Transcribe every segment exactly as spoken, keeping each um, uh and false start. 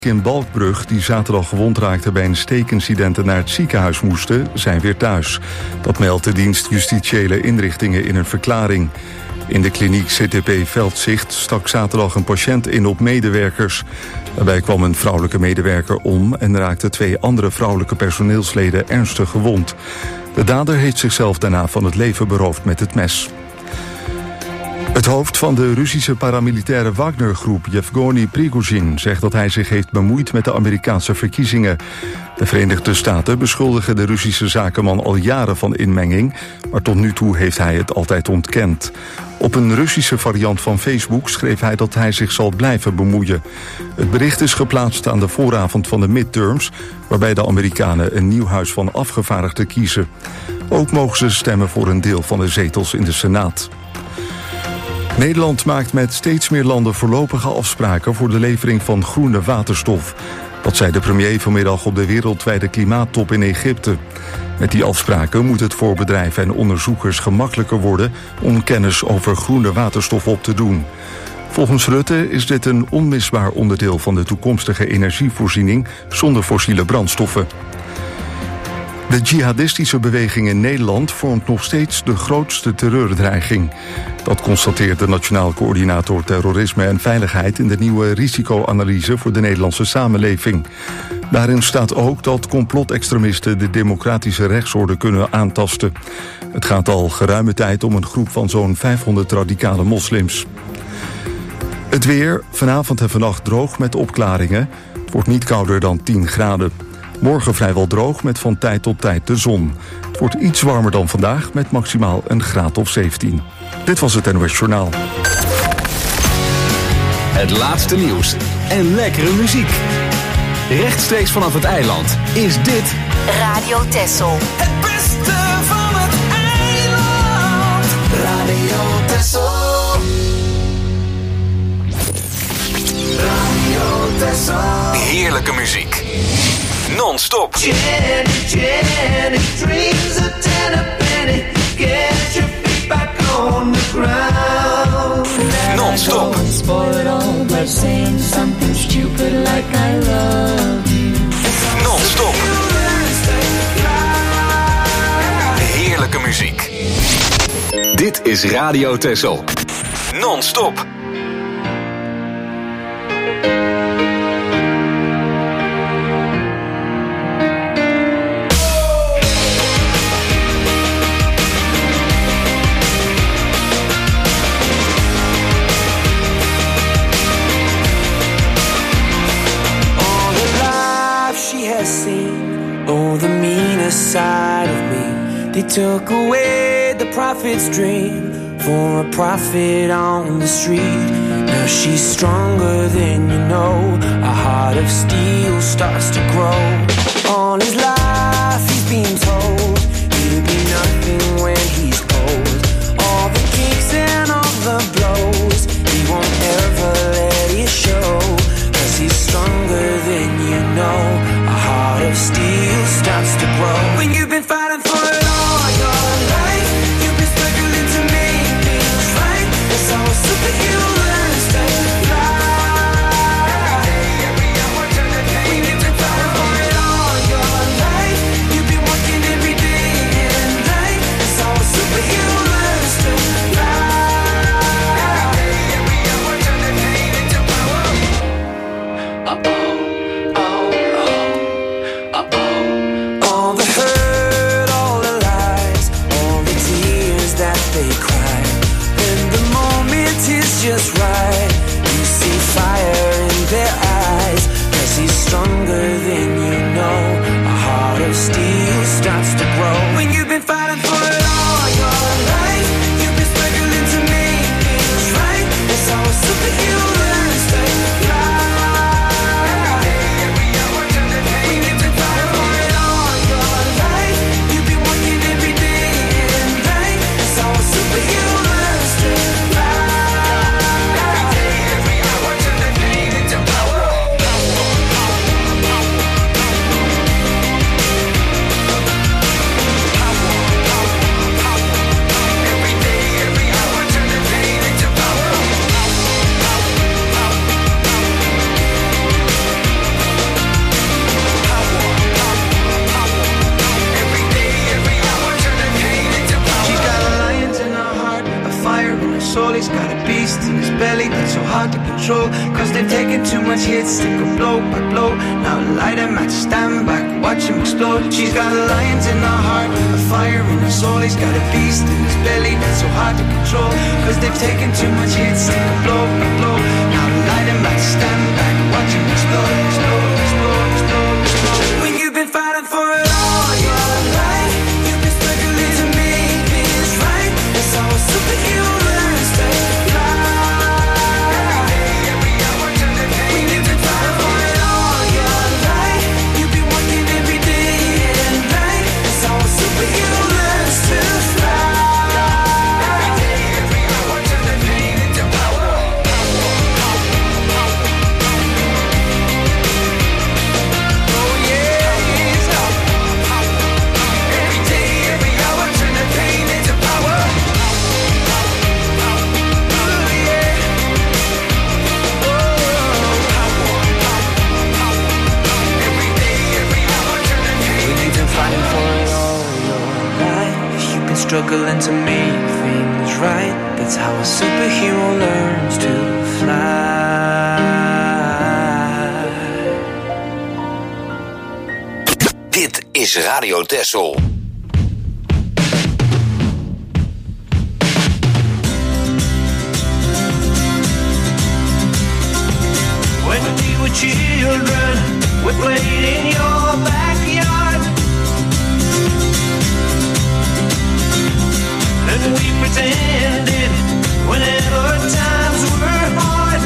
In Balkbrug, die zaterdag gewond raakten bij een steekincident en naar het ziekenhuis moesten, zijn weer thuis. Dat meldt de dienst Justitiële Inrichtingen in een verklaring. In de kliniek C T P Veldzicht stak zaterdag een patiënt in op medewerkers. Daarbij kwam een vrouwelijke medewerker om en raakten twee andere vrouwelijke personeelsleden ernstig gewond. De dader heeft zichzelf daarna van het leven beroofd met het mes. Het hoofd van de Russische paramilitaire Wagner-groep, Yevgeny Prigozhin, zegt dat hij zich heeft bemoeid met de Amerikaanse verkiezingen. De Verenigde Staten beschuldigen de Russische zakenman al jaren van inmenging, maar tot nu toe heeft hij het altijd ontkend. Op een Russische variant van Facebook schreef hij dat hij zich zal blijven bemoeien. Het bericht is geplaatst aan de vooravond van de midterms, waarbij de Amerikanen een nieuw huis van afgevaardigden kiezen. Ook mogen ze stemmen voor een deel van de zetels in de Senaat. Nederland maakt met steeds meer landen voorlopige afspraken voor de levering van groene waterstof. Dat zei de premier vanmiddag op de wereldwijde klimaattop in Egypte. Met die afspraken moet het voor bedrijven en onderzoekers gemakkelijker worden om kennis over groene waterstof op te doen. Volgens Rutte is dit een onmisbaar onderdeel van de toekomstige energievoorziening zonder fossiele brandstoffen. De jihadistische beweging in Nederland vormt nog steeds de grootste terreurdreiging. Dat constateert de Nationaal Coördinator Terrorisme en Veiligheid in de nieuwe risicoanalyse voor de Nederlandse samenleving. Daarin staat ook dat complotextremisten de democratische rechtsorde kunnen aantasten. Het gaat al geruime tijd om een groep van zo'n vijfhonderd radicale moslims. Het weer, vanavond en vannacht droog met opklaringen. Het wordt niet kouder dan tien graden. Morgen vrijwel droog met van tijd tot tijd de zon. Het wordt iets warmer dan vandaag met maximaal een graad of zeventien. Dit was het N O S Journaal. Het laatste nieuws en lekkere muziek. Rechtstreeks vanaf het eiland is dit Radio Texel. Het beste van het eiland. Radio Texel. Radio Texel. heerlijke muziek. Non-stop. Jenny, Jenny, dreams of ten a penny. Get your feet back on the ground. Non-stop. Spoil it all by saying something stupid like I love you. Non-stop. Heerlijke muziek. Dit is Radio Texel. Non-stop. Oh, the meanest side of me. They took away the prophet's dream for a prophet on the street. Now she's stronger than you know. A heart of steel starts to grow. All his life he's been told he'll be nothing when he's old. All the kicks and all the blows, he won't ever let it show. Cause he's stronger than you know. A heart of steel starts to grow. When you've been fighting for it all your life, you've been struggling to make things right. That's how a superhero learns to fly. When you've been fighting for it all your life, you've been working every day and night. That's how a superhero learns to fly. Just right, you see fire in their eyes. Cause he's stronger than you know. A heart of steel starts to grow. When you've been fighting for it all your life, you've been struggling to make things right. That's how a superhero learns to fly. When you've been fighting for it all your life, you've been working every day and night. That's how a superhero learns to fly. always got a beast in his belly that's so hard to control. Cause they've taken too much hits, they go blow by blow. Now light him at stand back, watch him explode. She's got lions in her heart, a fire in her soul. He's got a beast in his belly that's so hard to control. Cause they've taken too much hits, they go blow by blow. Now light him at stand back, watch him explode, explode, explode, explode, explode. When you've been fighting for it all your life, you've been struggling to make things right. That's how a superhero learns to fly. Every day, every hour, turn the pain. When you've been fighting for it all your life, you've been working every day and night. That's how a superhero learns to fly. Every day, every hour, turn the pain into power. Oh yeah, every day, every hour, turn the pain into power. Oh yeah. Every day, every hour, turn the pain. You've been fighting for it all your life. You've been struggling to make things right. That's how a superhero learns to fly. Dit is Radio Texel. When we were children, we played in your backyard. And we pretended whenever times were hard.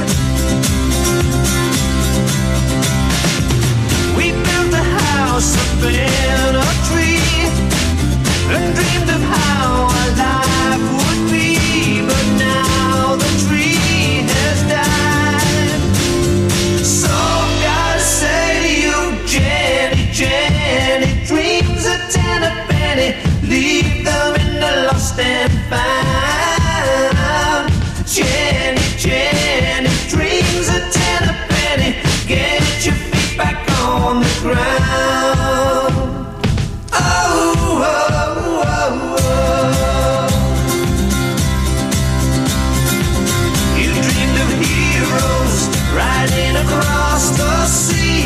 We built a house up in a tree and dreamed of how our life would be. But now the tree has died. So gotta say to you, Jenny, Jenny, dreams of ten a penny, leave them in the lost and found. Jenny, Jenny, dreams of ten a penny, get your feet back on the ground. Oh, oh, oh, oh. You dreamed of heroes riding across the sea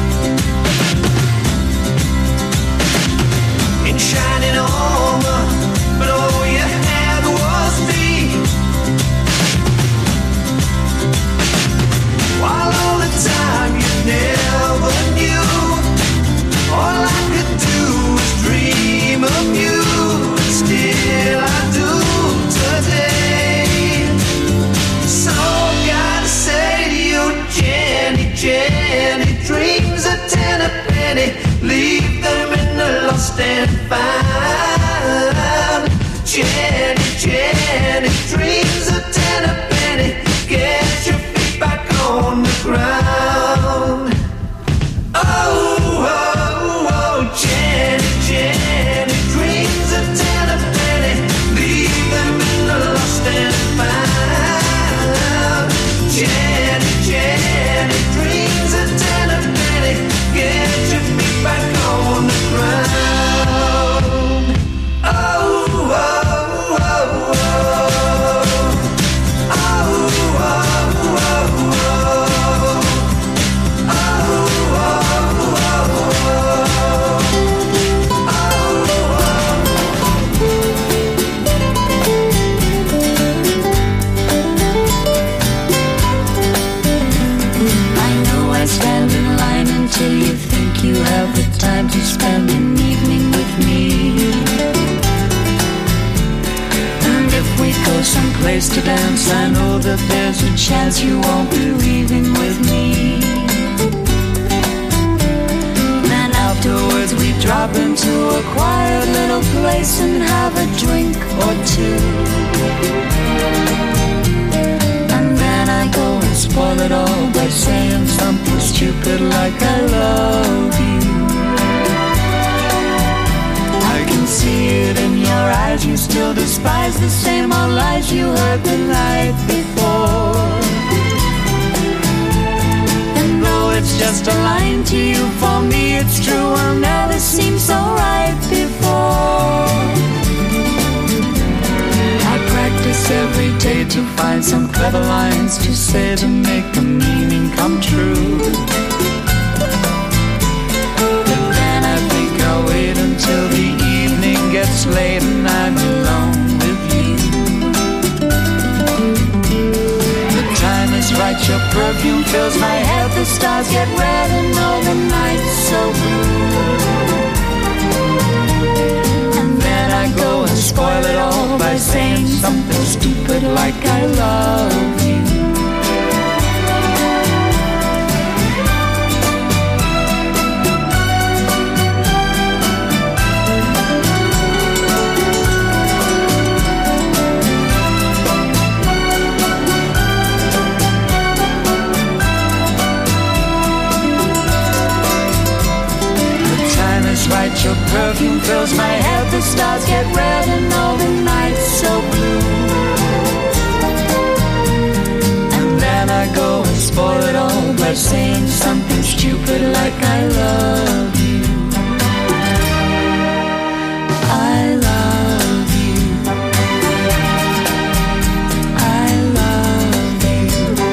in shining armor, but all you had was me. While all the time you never knew, all I could do was dream of you. And still I do today. So gotta say to you, Jenny, Jenny, dreams of ten a penny, leave them in the lost and found. Jenny, Jenny, dreams of ten a penny, get your feet back on the ground. Oh, oh, oh, Jenny, Jenny, dreams of ten a penny, leave them in the lost and found. Jenny, Jenny, dreams of ten a penny, get your feet back on the ground. Oh, oh, oh, oh. Oh, oh, oh, I know I stand in line until you think you have the time to spend an evening with me. And if we go someplace to dance, I know that there's a chance you won't be leaving with me. Then afterwards we drop into a quiet little place and have a drink or two. And then I go and spoil it all by saying something stupid like I love you. I can see it in your eyes, you still despise the same old lies you heard the night before. And though it's just a line to you, for me it's true, I'll never seem so right before. I practice every day to find some clever lines to say to make the meaning come true. But then I think I'll wait until the evening gets late and I'm alone with you. The time is right, your perfume fills my head, the stars get red and all the night's so blue. I go and spoil it all by saying something stupid like I love you. Right, your perfume fills my head, the stars get red and all the night's so blue. And then I go and spoil it all by saying something stupid like I love you. I love you. I love you.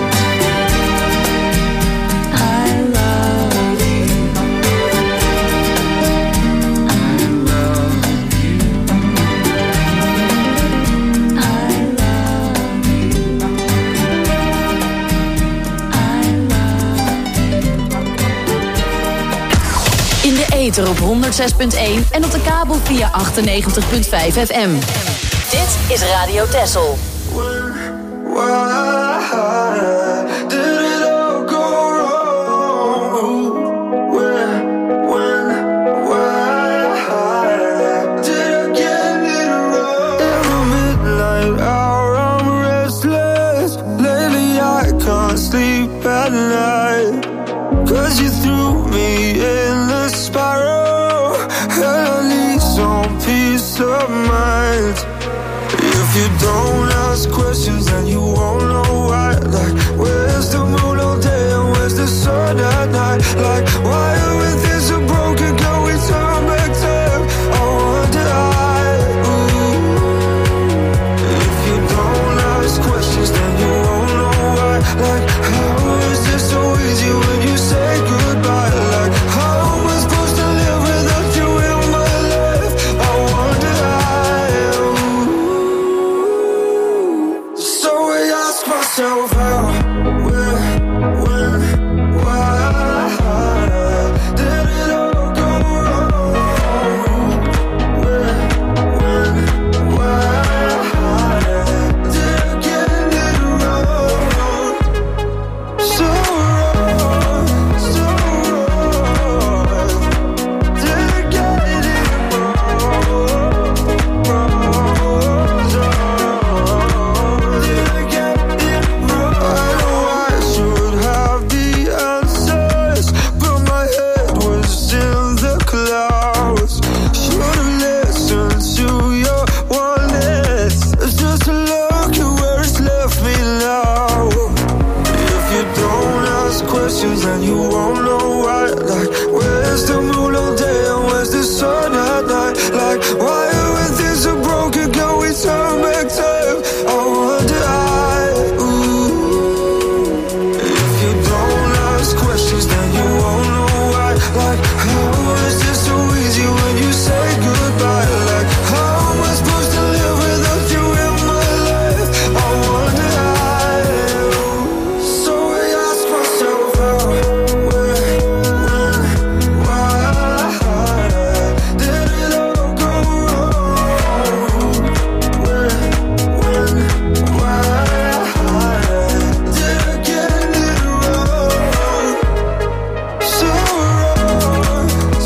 I love you. Ether op honderd zes punt één en op de kabel via achtennegentig punt vijf F M. Dit is Radio Texel. Cause you threw me in the spiral, and I need some peace of mind. If you don't ask questions, then you won't know why. Like, where's the moon all day and where's the sun at night? Like, why everything's so broken, can we turn back time? I wonder I, ooh. If you don't ask questions, then you won't know why. Like, how is this so easy when you say goodbye? Like, how am I supposed to live without you in my life? I wonder I, ooh. So I ask myself how, where, when, why did it all go wrong? Where, when, why did I get it wrong? So wrong, so wrong. Did I get it wrong? Wrong, so wrong. Did I get it wrong? I know I should have the answers, but my head was in the clouds. Should've listened to your warnings, just to look at where it's left me now. If you don't ask questions, then you won't know why. Like, where's the moon all day and where's the sun at night? Like, why everything's so broken, can we turn back time? I wonder I, ooh. If you don't ask questions, then you won't know why. Like, how is this so easy when you say goodbye? Like, how am I supposed to live without you in my life? I wonder I, so I ask myself how, where, when, why did it all go wrong? Where, when, why did I get it wrong? So wrong,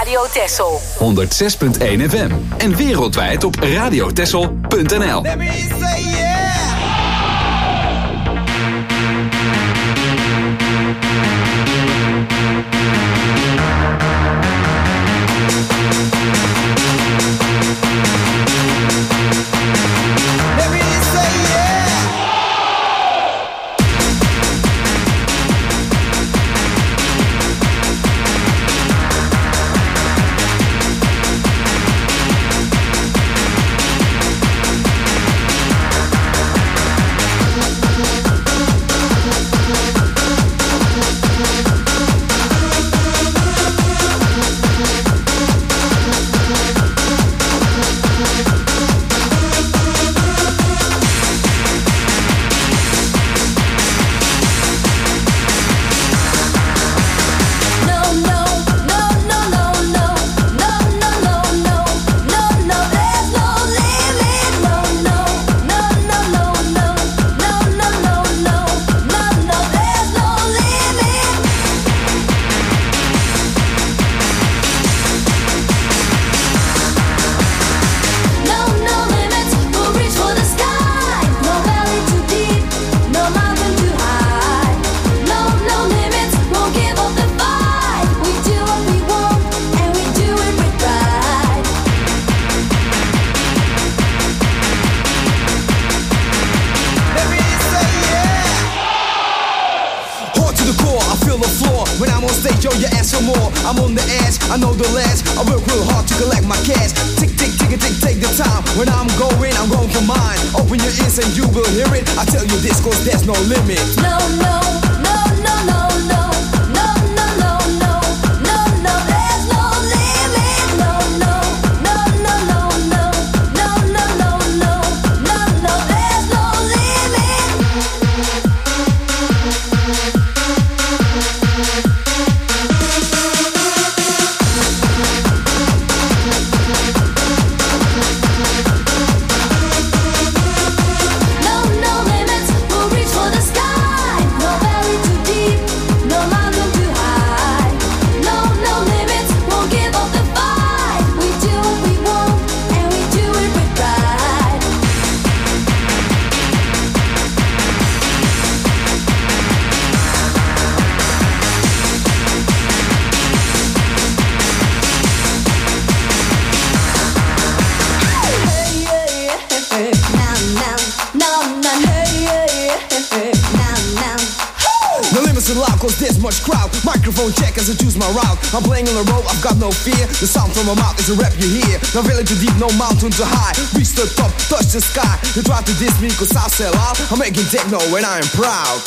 Radio Texel. honderd zes punt één F M. En wereldwijd op radiotexel punt n l. I'm playing on the road, I've got no fear. The sound from my mouth is a rap you hear. No valley too deep, no mountain too high. Reach the top, touch the sky. You try to diss me cause I sell out. I'm making techno when I am proud.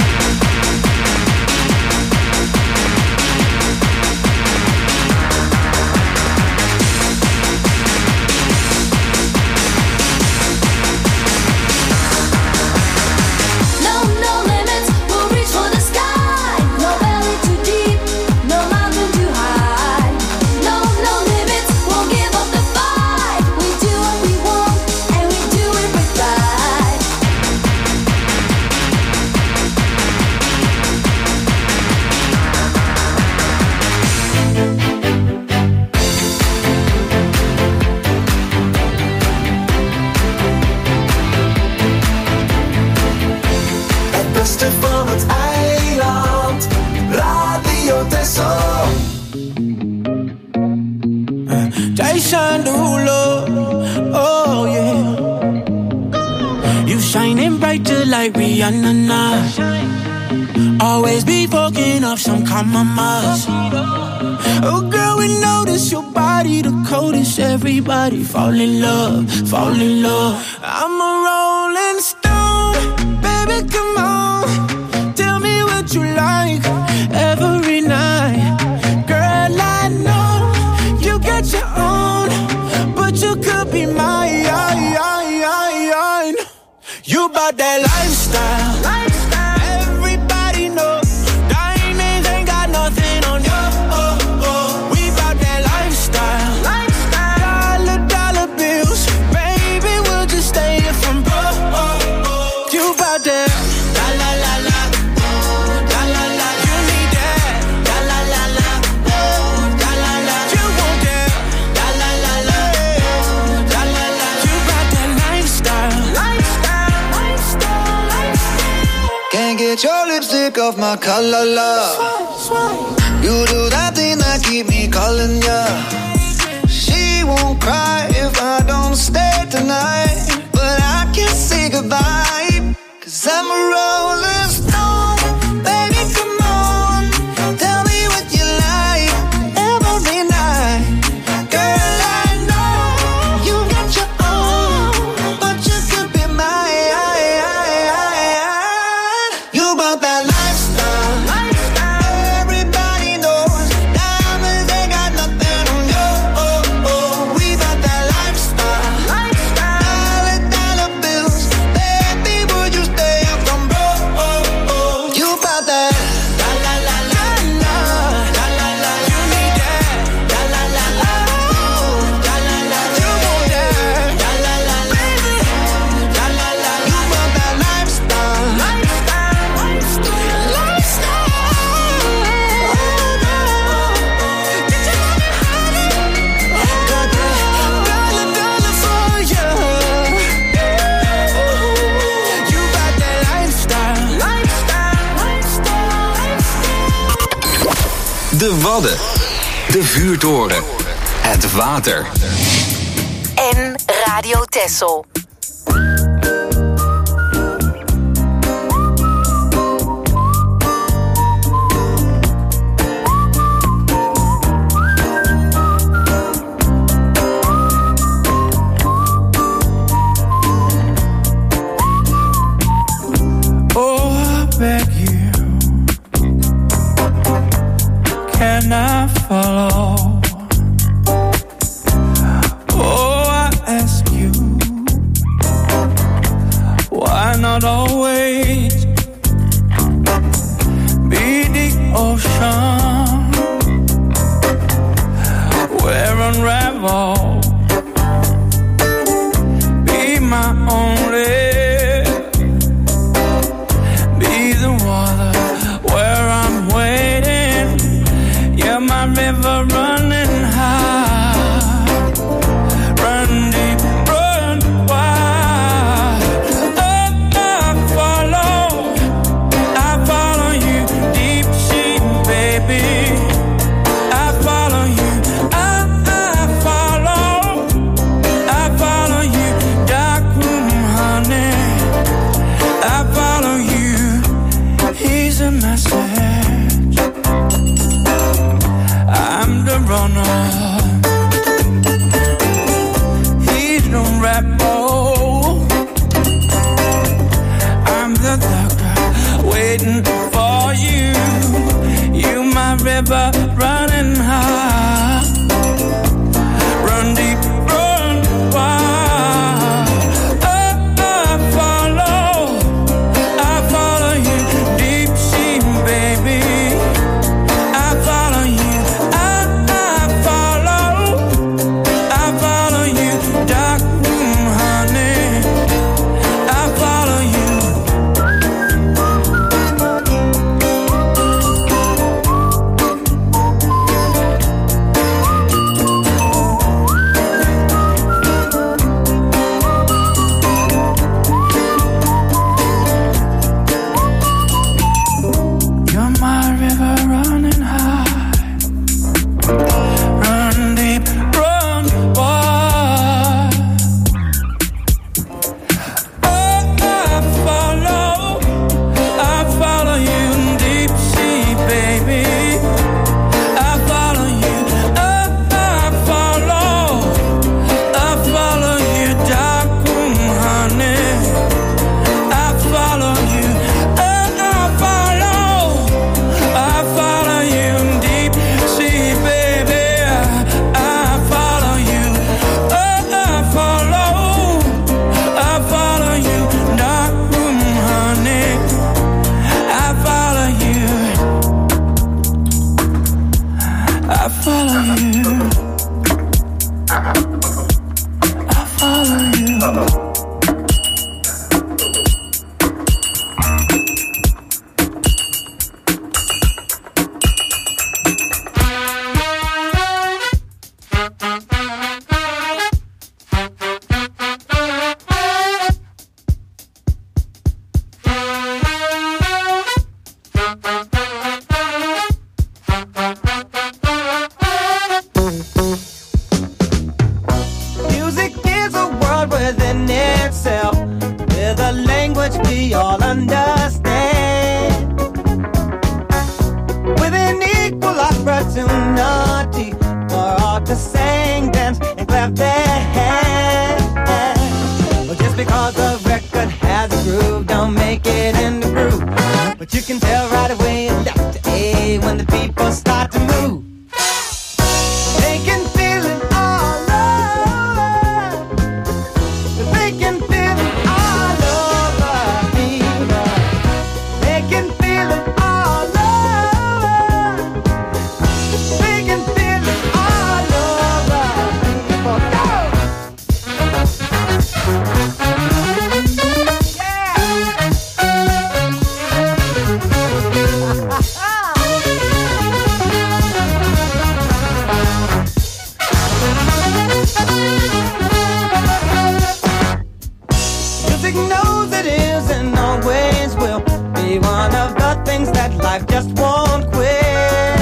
Jason Derulo, oh yeah. You shining brighter like Rihanna now. Always be fucking up some compromise. Oh girl, we notice your body the coldest. Everybody fall in love, fall in love. I'm a rolling stone, baby, come on. Tell me what you like every night. Girl, I know you got your own, but you could be mine. You bout that lifestyle, lifestyle. Everybody know diamonds ain't got nothing on you. Oh, oh. We bout that lifestyle, lifestyle. Dollar, dollar bills, baby, we'll just stay here from broke. Oh, oh. You bout that la la la la, oh, la la lipstick off my color, love. You do that thing that keep me calling ya. She won't cry if I don't stay tonight, but I can't say goodbye, 'cause I'm a rolling stone. Baby, come on, tell me what you like every night. Girl, I know you got your own, but you could be mine. You got that lifestyle, lifestyle. Everybody knows diamonds ain't got nothing on you. Oh, oh. We got that lifestyle, lifestyle. Dollar, dollar bills. Baby, would you stay up from broke? Oh, oh. You got that la la la la la la la la. You need that la la la la. Oh, la la la. You want that la la la baby. La la la. You got that lifestyle, lifestyle, lifestyle, lifestyle. Oh, no. Did you know me, honey? Got that dollar, dollar for you. You got that lifestyle, lifestyle, lifestyle, lifestyle. De Wadden. De vuurtoren. Het water. En Radio Texel. Oh, I beg you, can I follow? Oh, I ask you, why not always be the ocean where unravel, be my only. Where I'm waiting, yeah, my river running. can tell right away left to A when the people start to move. They can feel it all over. They can feel it all over people. They can feel it all over. They can feel it all over people. Go! Music knows it is and always will be one of the things that life just won't quit.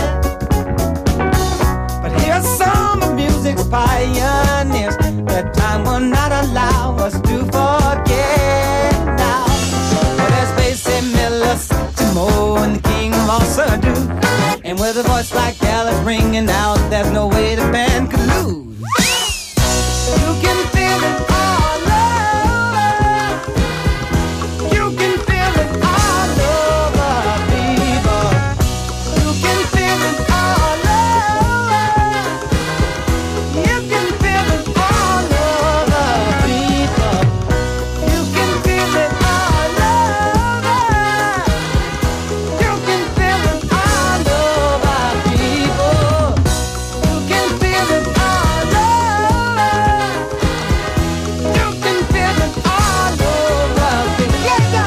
But here's some of music's pioneers that time will not allow us to forget now. Well, there's Basie Miller, Timo, and the king of all Surdo. And with a voice like Alice ringing out, there's no way the band could lose. You can feel it all over. You can feel it all over, people. You can feel it all over. You can feel it all over, people. You can feel it all over. You can feel it all over, people. You can feel it all over. You can feel it all over, people. Let's go!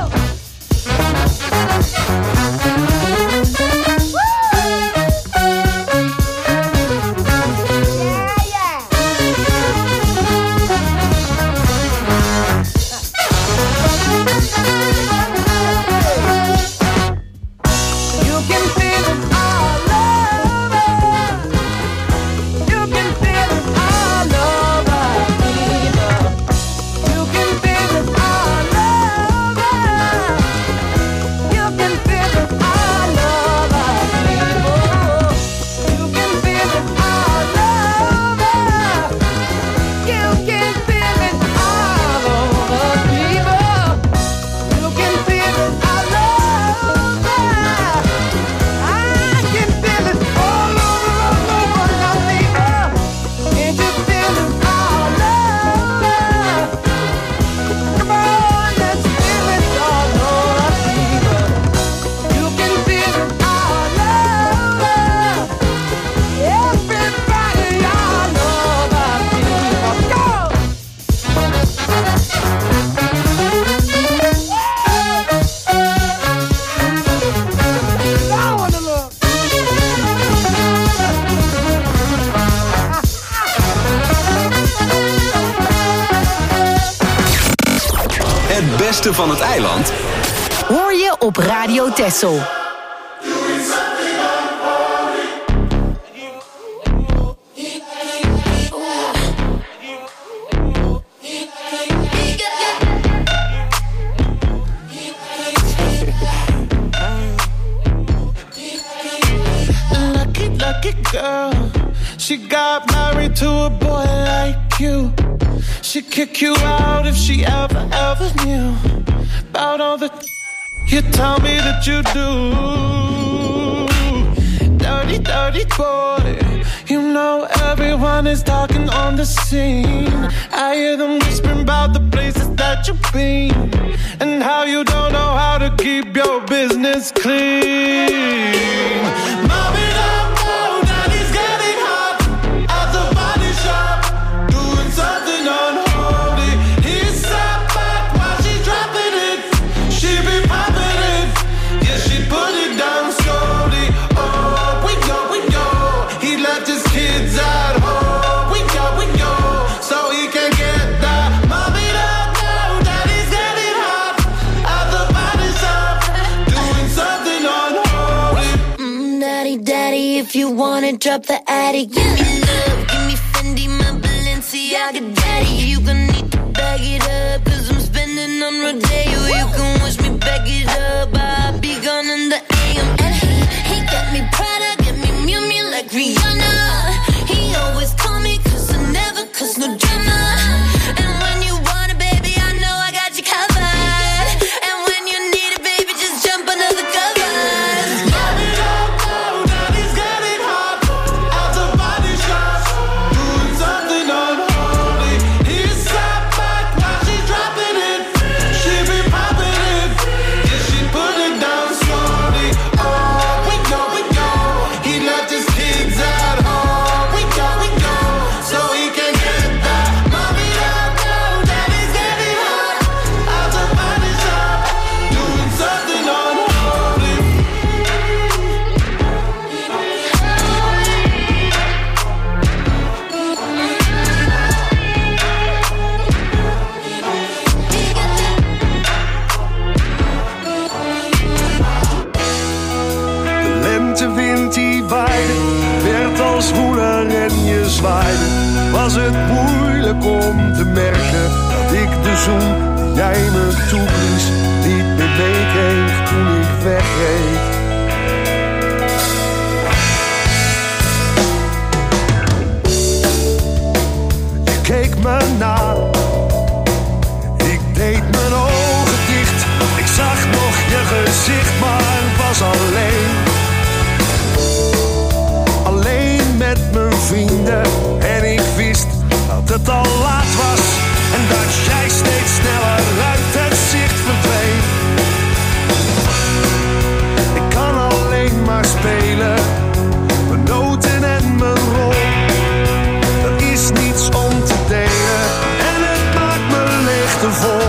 You can feel it all over. You can feel it all over, people. You can feel it all over. You can feel it all over, people. You can feel it all over. You can feel it all over, people. You can feel it all over. I can feel it all over, all over now, people. Can't you feel it all over? Come on, let's feel it all over, people. You can feel it all over. Everybody all over, people. Go! I wanna look. Het beste van het eiland Hoor je op Radio Texel. Lucky, lucky girl. She got married to a boy like you. She'd kick you out if she ever, ever knew about all the you tell me that you do. Dirty, dirty boy. You know everyone is talking on the scene. I hear them whispering about the places that you've been and how you don't know how to keep your business clean. Mom it up, oh, daddy's getting hot at the body shop, doing something unholy. He sat back while she's dropping it. She be popping it, yeah, she put it down slowly. Oh, we go, we go. He left his kids at home. We go, we go, so he can get that. Mom it up, oh, daddy's getting hot at the body shop, doing something unholy. Mm, daddy, daddy, if you wanna drop the attic, give me love, give me Fendi, my Balenciaga daddy. You gonna need to bag it up, cause I'm spending on Rodeo. You can wish me back it up, I'll be gone in the A M. And he, he got me Prada, get me Miu Miu like Rihanna. He always call me cause I never cause no drama. And when you want it, baby, I know I got you covered. And when you need it, baby, just jump under the cover. lentewind die waaide, werd als woeler en je zwaaide. Was het moeilijk om te merken dat ik de zoen die jij me toeblies niet meer meekreeg toen ik wegreed. Je keek me na, ik deed mijn ogen dicht. Ik zag nog je gezicht, maar was alleen. Alleen met mijn vrienden en ik wist dat het al laat was en dat jij steeds sneller uit het zicht verdween. Ik kan alleen maar spelen, mijn noten en mijn rol. Er is niets om te delen en het maakt me leegtevol.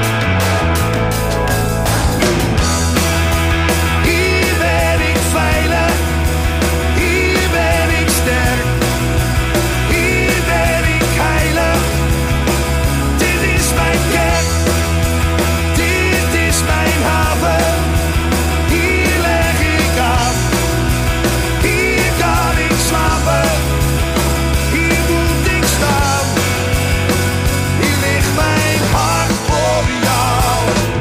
Hier ben ik veilig, hier ben ik sterk, hier ben ik heilig. Dit is mijn kerk, dit is mijn haven. Hier leg ik af, hier kan ik slapen. Hier moet ik staan, hier ligt mijn hart voor jou.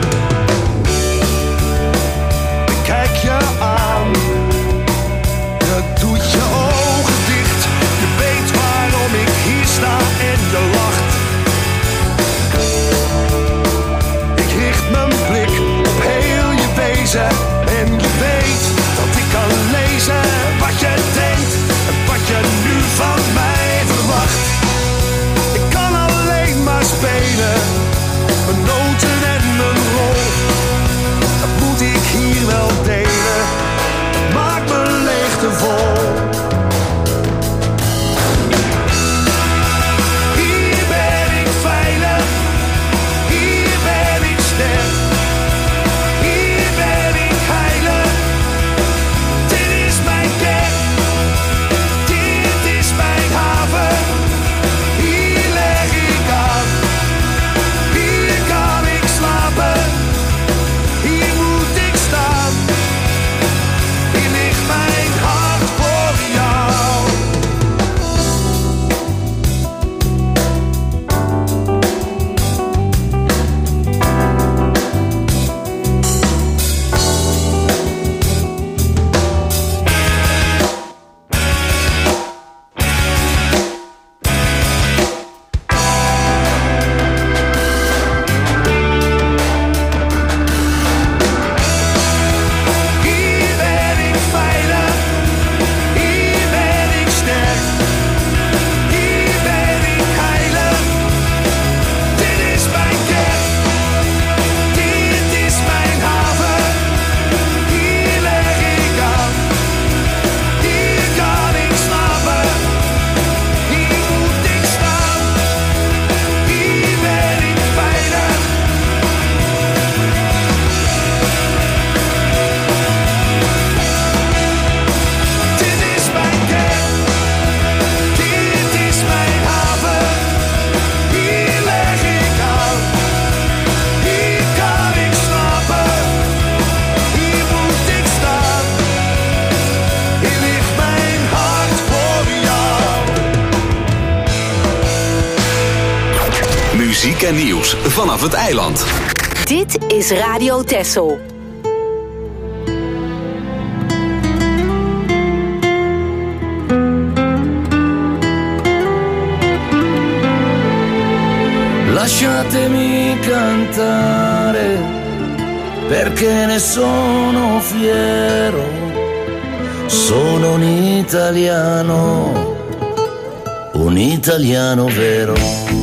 Ik kijk je aan, je doet je ogen dicht. Je weet waarom ik hier sta en je lacht. Ik richt mijn blik op heel je wezen en je weet dat ik kan lezen wat je denkt en wat je nu van mij verwacht. Ik kan alleen maar spelen, mijn noten en mijn rol. Dat moet ik hier wel delen, het maakt me leegtevol. Hier ben ik veilig, hier ben ik sterk, hier ben ik heilig. Dit is mijn kerk, dit is mijn haven. Hier leg ik af, hier kan ik slapen. Hier moet ik staan, hier ligt mijn hart voor jou. Hier ben ik veilig, hier ben ik sterk, hier ben ik heilig. Dit is mijn kerk, dit is mijn haven. Hier leg ik af, hier kan ik slapen. Hier moet ik staan, hier ben ik veilig. Dit is mijn kerk, dit is mijn haven. Hier leg ik af, hier kan ik slapen. Hier moet ik staan, hier ligt mijn hart voor jou. Muziek en nieuws vanaf het eiland. Dit is Radio Texel. Lasciatemi cantare, perché ne sono fiero. Sono un italiano, un italiano vero.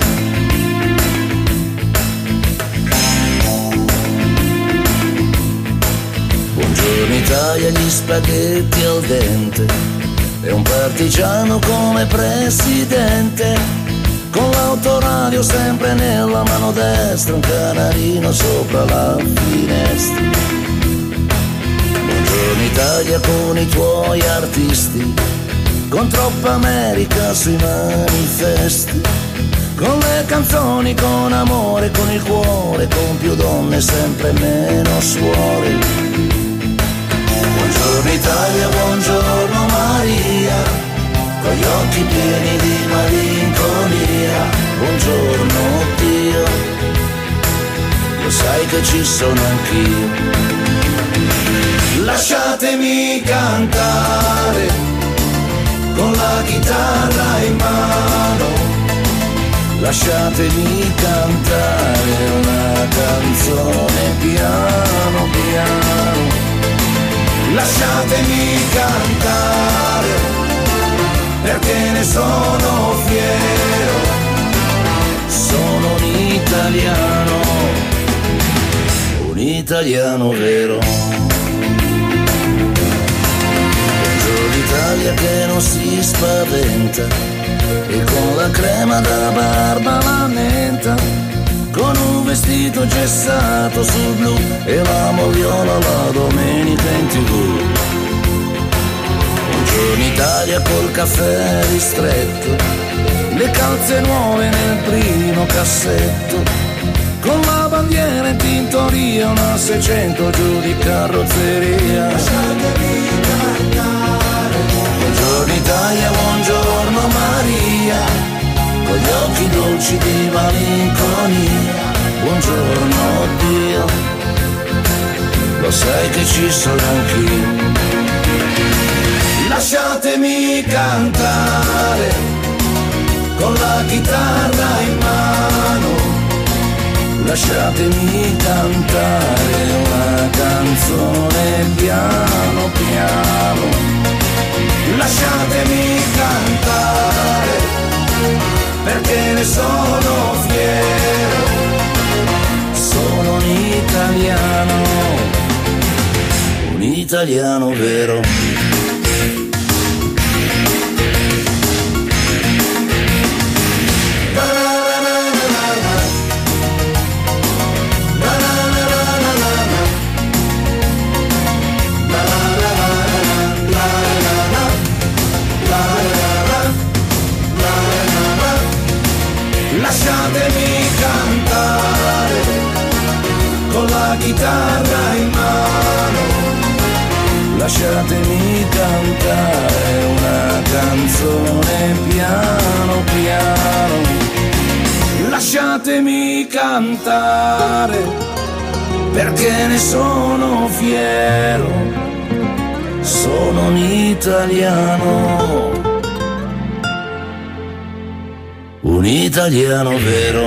Buongiorno Italia, gli spaghetti al dente e un partigiano come presidente. Con l'autoradio sempre nella mano destra, un canarino sopra la finestra. Buongiorno Italia con i tuoi artisti, con troppa America sui manifesti, con le canzoni, con amore, con il cuore, con più donne, sempre meno suore. Buongiorno Buongiorno Italia, buongiorno Maria, con gli occhi pieni di malinconia. Buongiorno Dio, lo sai che ci sono anch'io. Lasciatemi cantare con la chitarra in mano, lasciatemi cantare una canzone piano piano. Lasciatemi cantare perché ne sono fiero, sono un italiano, un italiano vero. L'Italia che non si spaventa e con la crema da barba lamenta, con un vestito gessato sul blu e l'amo viola la domenica in tv. Buongiorno Italia col caffè ristretto, le calze nuove nel primo cassetto, con la bandiera in tintoria, una seicento giù di carrozzeria. Buongiorno Italia, buongiorno Maria, con gli occhi dolci di malinconia. Buongiorno Dio, lo sai che ci sono anch'io. Lasciatemi cantare con la chitarra in mano, lasciatemi cantare una canzone piano piano. Lasciatemi cantare perché ne sono fiero, sono un italiano, un italiano vero. Lasciatemi cantare con la chitarra in mano, lasciatemi cantare una canzone piano piano. Lasciatemi cantare perché ne sono fiero, sono un italiano, un italiano vero.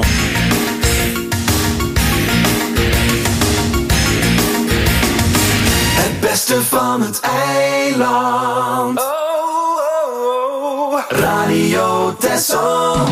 Het beste van het eiland. Oh, oh, oh. Radio Texel.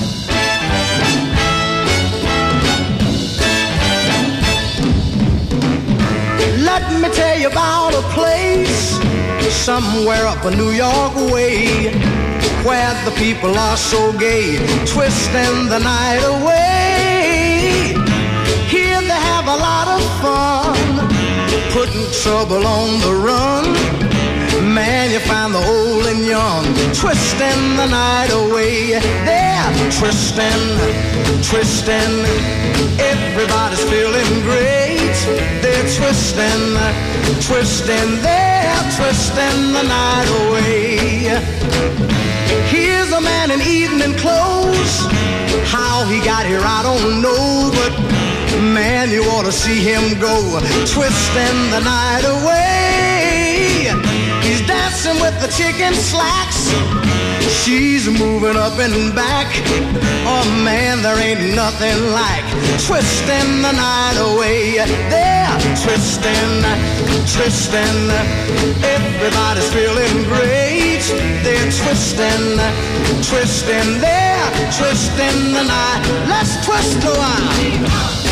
Let me tell you about a place somewhere up a New York way, where the people are so gay, twisting the night away. Here they have a lot of fun, putting trouble on the run. Man, you find the old and young, twisting the night away. They're twisting, twisting, everybody's feeling great. They're twisting, twisting, they're twisting the night away. Here's a man in evening clothes, how he got here I don't know, but man, you ought to see him go, twisting the night away. He's dancing with the chicken slacks, she's moving up and back. Oh man, there ain't nothing like twisting the night away. They're twisting, twisting, everybody's feeling great. They're twisting, twisting, they're twisting the night. Let's twist a while.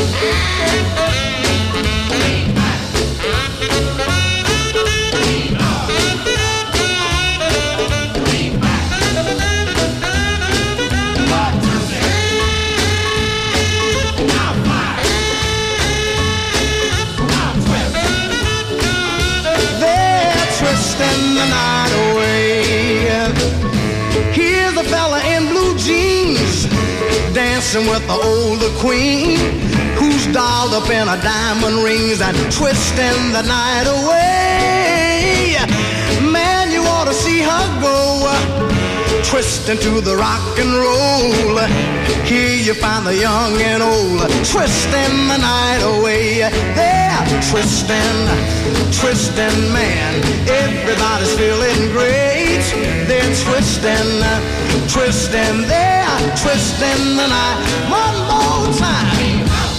Twisting the night away. Here's a fella in blue jeans, dancing with the older queen, who's dolled up in her diamond rings and twisting the night away. twisting to the rock and roll. Here you find the young and old, twisting the night away. They're twisting, twisting, man. Everybody's feeling great. They're twisting, twisting, they're twisting the night. One more time.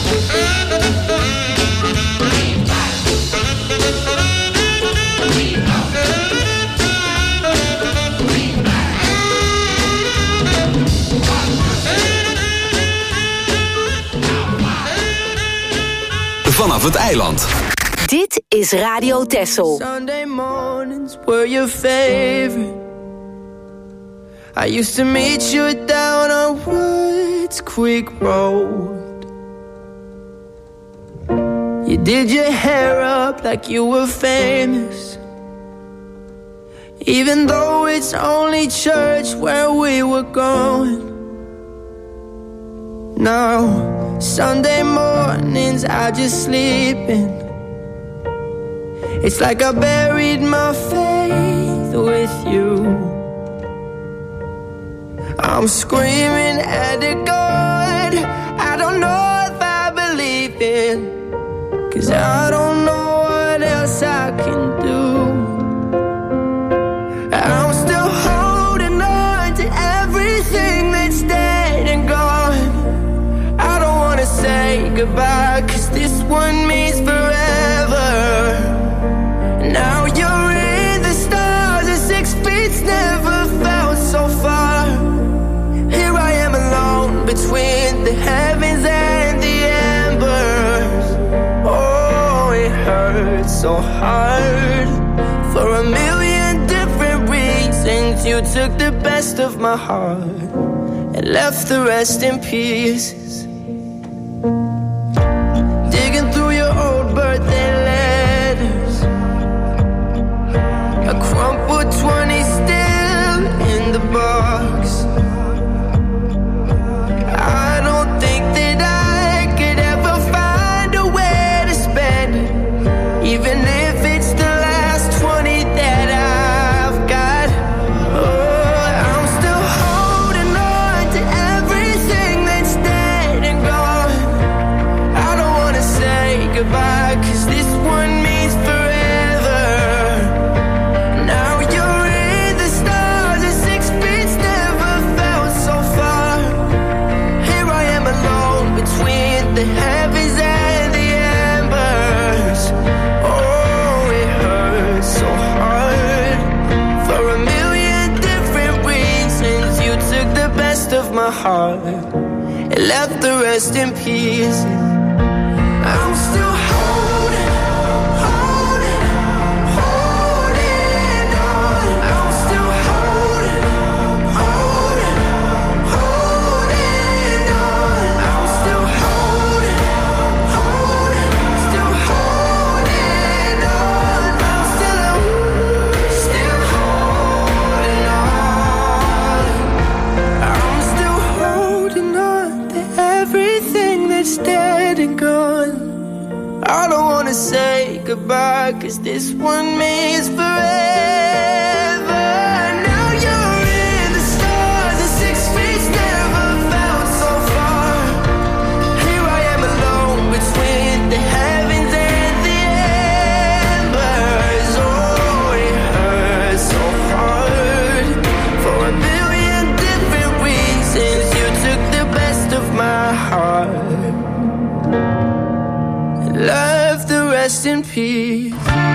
Vanaf het eiland. Dit is Radio Texel. Sunday mornings were your favorite. I used to meet you down on Woods Creek Road. You did your hair up like you were famous, even though it's only church where we were going. Now Sunday mornings I just sleep in. It's like I buried my faith with you. I'm screaming at the God I don't know if I believe in, 'cause I don't know what else I can do. I'm still holding on to everything that's dead and gone. I don't wanna say goodbye, 'cause this one means forever. Now you're in the stars and six feet's never felt so far. Here I am alone between the heavens and the embers. Oh, it hurts so hard. For a million different reasons you took the best of my heart and left the rest in pieces. Digging through your old birthday letters, a crumpled twenty still in the box. I don't think that I could ever find a way to spend it, even if it's the last twenty that I've got. Oh, I'm still holding on to everything that's dead and gone. I don't wanna say goodbye, 'cause this one means forever. Now you're in the stars and six feet's never felt so far. Here I am alone between the heavens and the embers. Oh, it hurts so hard. For a million different reasons you took the best of my heart and left the rest in pieces. I'm still holding, holding, holding on. I'm still holding, holding, holding on. I'm still holding, holding, still holding on. I'm still, still holding on. I'm still holding on to everything that's dead and gone. I don't wanna say goodbye, 'cause this one means forever. Now you're in the stars and six feet's never felt so far. Here I am alone between the heavens and the embers. Oh, it hurts so hard. For a million different reasons you took the best of my heart, left the rest in peace.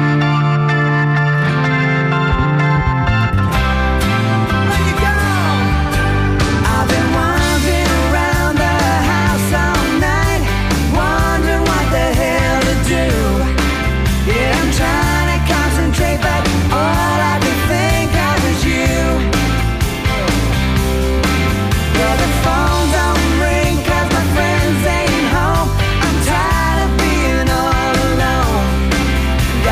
I've been wandering around the house all night, wondering what the hell to do. Yeah, I'm trying to concentrate, but all I can think of is you. Yeah, the phone don't ring 'cause my friends ain't home. I'm tired of being all alone.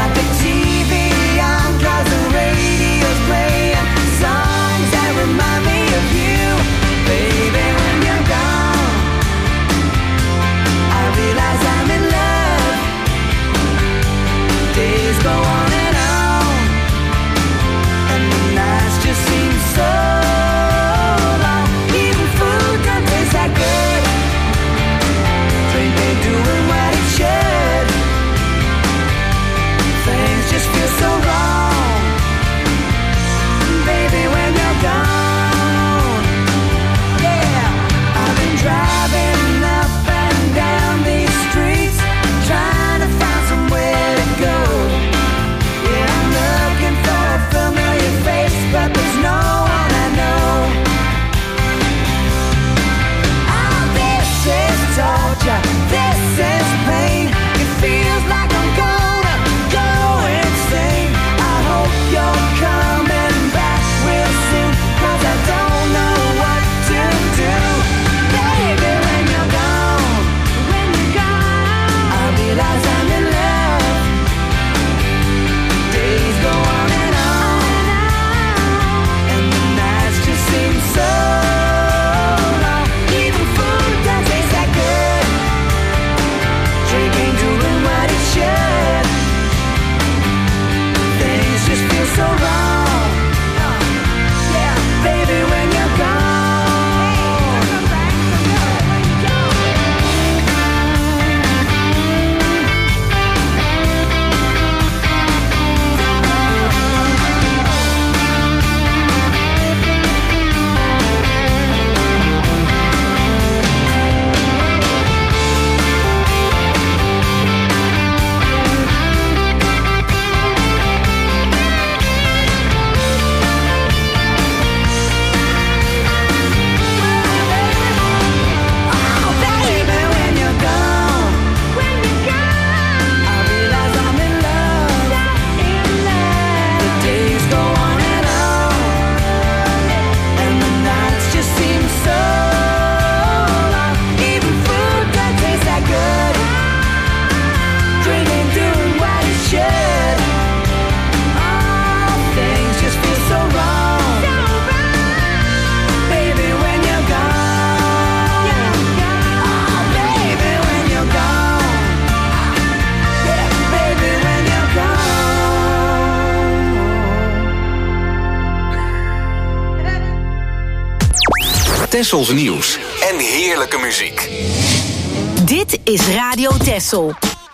Tessels nieuws en heerlijke muziek. Dit is Radio Tessel.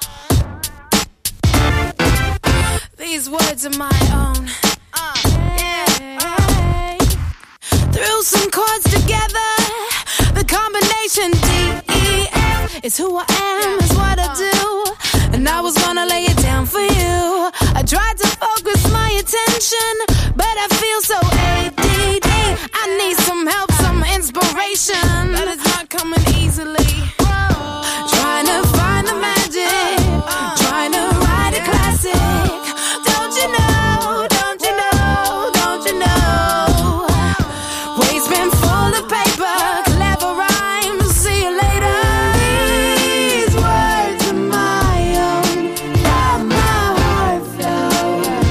These words are my own. Uh, yeah. Threw some chords together. The combination D E F is who I am, is what I do. And I was gonna lay it down for you. I tried to focus my attention, but I feel so A D D. I need some help, some inspiration, but it's not coming easily. Trying to find the magic, trying to write a classic. Don't you know, don't you know, don't you know? Waste's been full of paper, clever rhymes, see you later. These words are my own, from my heart flow.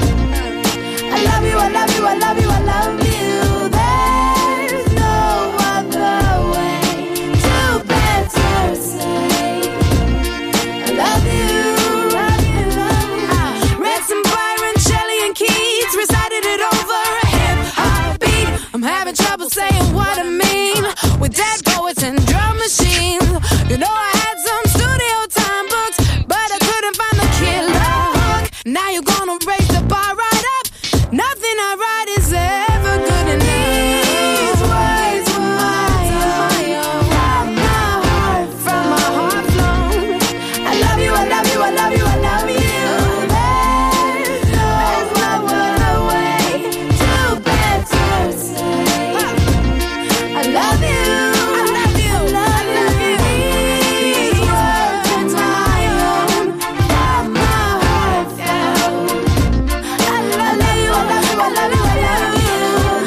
I love you, I love you, I love you, I love you. There's no other way to better say I love you, love you, love you. I read some Byron, Shelley, and Keats, recited it over a hip-hop beat. I'm having trouble saying what I mean with dead poets and drum machines. You know I had some studio time books, but I couldn't find the killer hook. Now you're gonna raise the bar right up. Nothing I write is ever good enough. These words are my own, from my heart, from my heart flown. I love you, I love you, I love you, I love you. There's no other way to better say I love you, I love you, I love you. These words are my own, from my heart flown. I love you, I love you, I love you, I love you.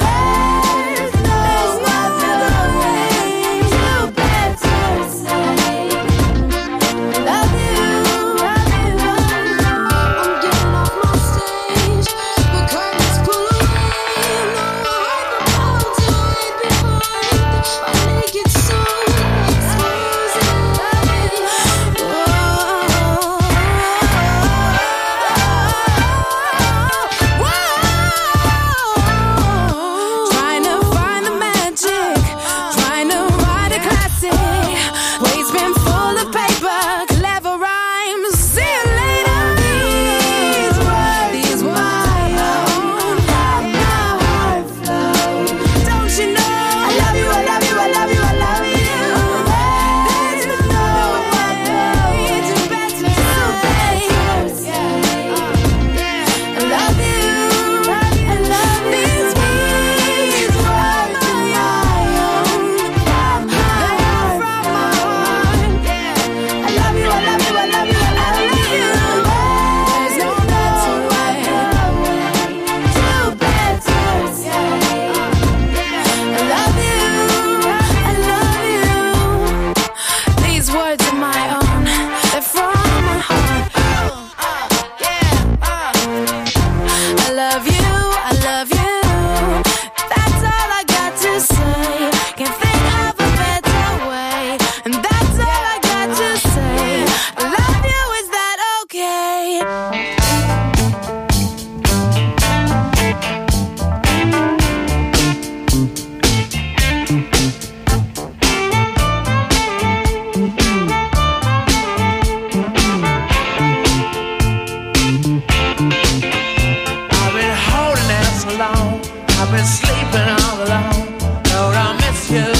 There's no other way to better say I love you, love you, love you. I'm getting off my stage, the curtains pull away. No, I hope the bones wait before I make it so exposing. Trying to find the magic, trying to write a classic. Waste's been full of paper, clever rhymes. See you later. These words, these words are my own, from my heart flow. Don't you know? I love you, I love you, I love you, I love you. There's no other way to better say I love you, I love you. These words are my own, from my heart, from my heart. I love you, I love you, I love you, I love you. There's no better way to better say I love you, I love you. These words are my own, they're from my heart. I love you, I love you. That's all I got to say. Can't think of a better way. And that's all I got to say. I love you, is that okay? I've been holding out so long, I've been sleeping all alone. Lord, I miss you.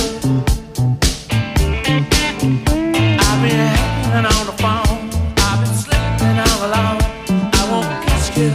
I've been hanging on the phone, I've been sleeping all alone. I won't kiss you.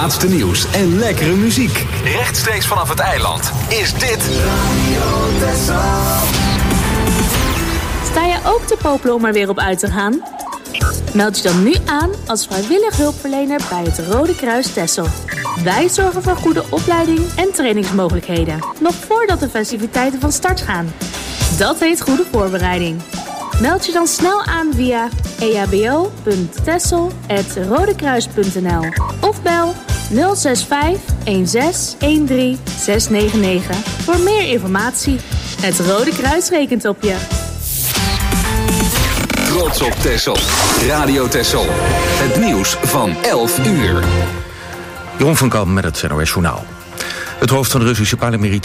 laatste nieuws en lekkere muziek. Rechtstreeks vanaf het eiland is dit Radio Texel. Sta je ook te popelen om er weer op uit te gaan? Meld je dan nu aan als vrijwillig hulpverlener bij het Rode Kruis Texel. Wij zorgen voor goede opleiding en trainingsmogelijkheden, nog voordat de festiviteiten van start gaan. Dat heet goede voorbereiding. Meld je dan snel aan via e h b o punt texel apenstaartje rodekruis punt n l of bel nul zes vijf een zes een drie zes negen negen voor meer informatie. Het Rode Kruis rekent op je. Trots op Texel. Radio Texel. Het nieuws van elf uur. Jeroen van Kamp met het N O S Journaal. Het hoofd van de Russische parlementaire